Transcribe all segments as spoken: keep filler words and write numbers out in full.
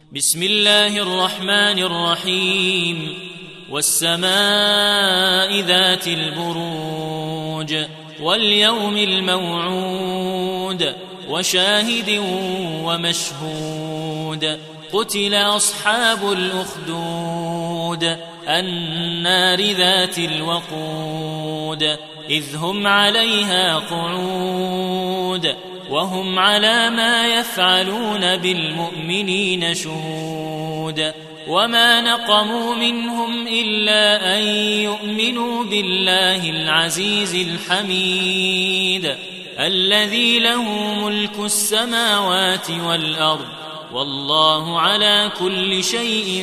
بسم الله الرحمن الرحيم والسماء ذات البروج واليوم الموعود وشاهد ومشهود قتل أصحاب الأخدود النار ذات الوقود إذ هم عليها قعود وهم على ما يفعلون بالمؤمنين شهود وما نقموا منهم إلا أن يؤمنوا بالله العزيز الحميد الذي له ملك السماوات والأرض والله على كل شيء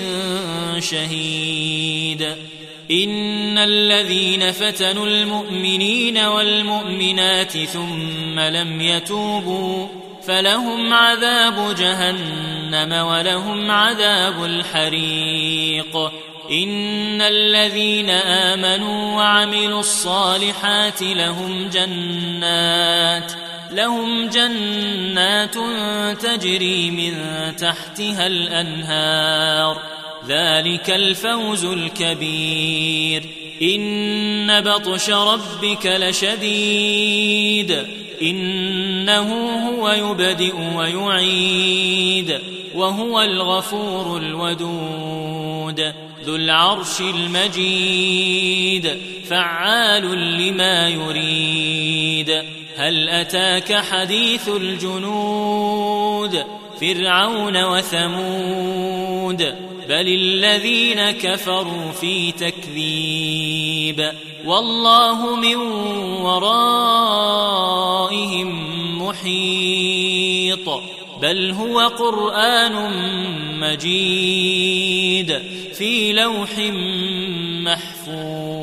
شهيد إن الذين فتنوا المؤمنين والمؤمنات ثم لم يتوبوا فلهم عذاب جهنم ولهم عذاب الحريق إن الذين آمنوا وعملوا الصالحات لهم جنات لهم جنات تجري من تحتها الأنهار ذلك الفوز الكبير إن بطش ربك لشديد إنه هو يبدئ ويعيد وهو الغفور الودود ذو العرش المجيد فعال لما يريد هل أتاك حديث الجنود فرعون وثمود بل الذين كفروا في تكذيب والله من ورائهم محيط بل هو قرآن مجيد في لوح محفوظ.